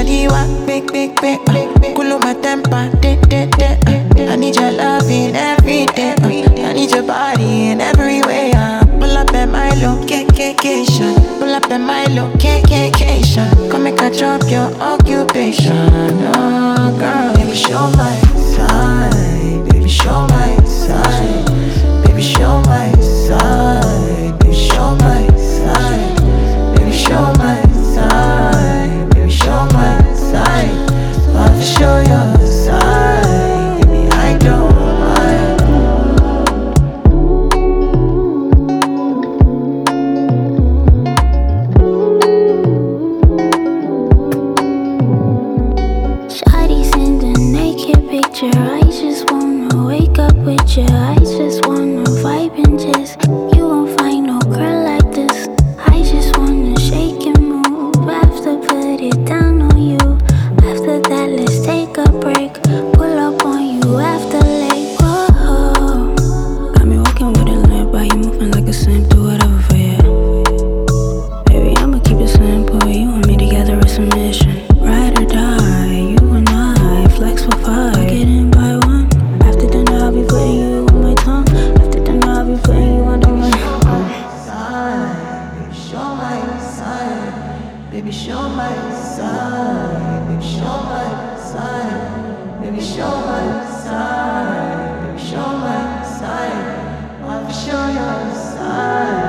body one big, cool on my temper, I need your loving every day. I need your body in every way. Pull up at my location. Pull up at my location. Come make I drop your occupation. Oh girl, baby show my side. Baby show my side. Baby show my side. Baby show my side. Baby show my side. Baby show my side. I'll show your side. Baby I don't mind. Shawty send a naked picture. I just wanna wake up with you. I just wanna vibe and just. You won't find no girl like this. I just wanna shake and move. After put it down on you. After that, let's take a break. Pull up on you after late. Whoa. Got me walking with a limp, but you moving like a simp. Do whatever for you. Baby, I'ma keep it simple. You and me together is a mission. Ride or die, you and I, flex for five. Get in by one. After dinner, I'll be putting you on my tongue. After dinner, I'll be putting you under my Side, baby, show my side. Baby, show my side. Baby, show my side. Baby, show my side. Baby, show my side. I'll show your side.